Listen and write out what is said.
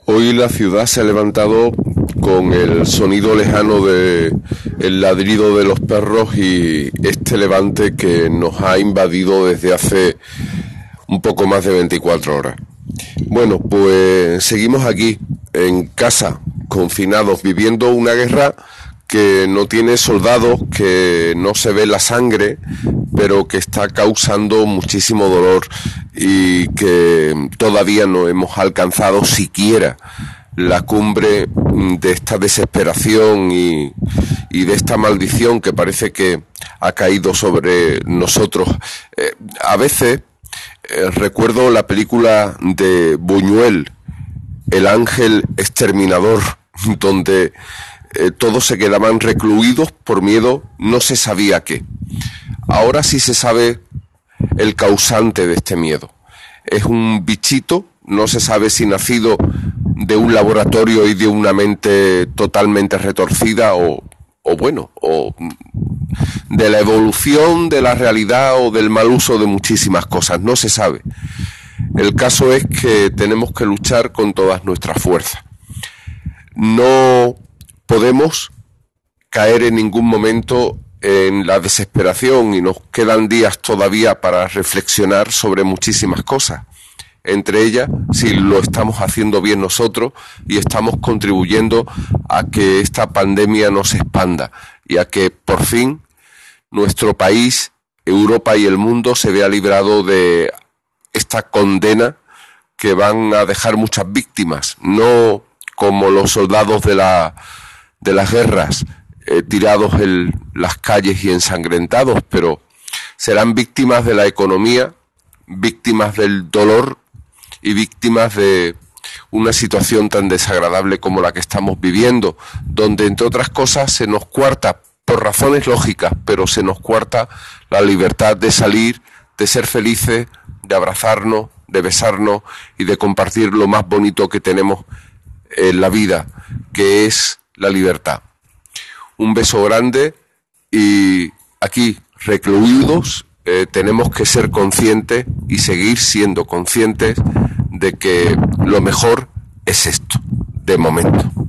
Hoy la ciudad se ha levantado con el sonido lejano de el ladrido de los perros y este levante que nos ha invadido desde hace un poco más de 24 horas. Bueno, pues seguimos aquí, en casa, confinados, viviendo una guerra que no tiene soldados, que no se ve la sangre, pero que está causando muchísimo dolor y que todavía no hemos alcanzado siquiera la cumbre de esta desesperación y de esta maldición que parece que ha caído sobre nosotros. A veces recuerdo la película de Buñuel, El ángel exterminador, donde todos se quedaban recluidos por miedo, no se sabía qué. Ahora sí se sabe el causante de este miedo. Es un bichito, no se sabe si nacido de un laboratorio y de una mente totalmente retorcida o de la evolución de la realidad o del mal uso de muchísimas cosas, no se sabe. El caso es que tenemos que luchar con todas nuestras fuerzas. No podemos caer en ningún momento en la desesperación y nos quedan días todavía para reflexionar sobre muchísimas cosas. Entre ellas, si lo estamos haciendo bien nosotros y estamos contribuyendo a que esta pandemia no se expanda y a que por fin nuestro país, Europa y el mundo se vea librado de esta condena que van a dejar muchas víctimas, no como los soldados de las guerras tirados en las calles y ensangrentados, pero serán víctimas de la economía, víctimas del dolor y víctimas de una situación tan desagradable como la que estamos viviendo, donde entre otras cosas se nos coarta, por razones lógicas, pero se nos coarta la libertad de salir, de ser felices, de abrazarnos, de besarnos y de compartir lo más bonito que tenemos en la vida, que es la libertad. Un beso grande y aquí, recluidos, tenemos que ser conscientes y seguir siendo conscientes de que lo mejor es esto, de momento.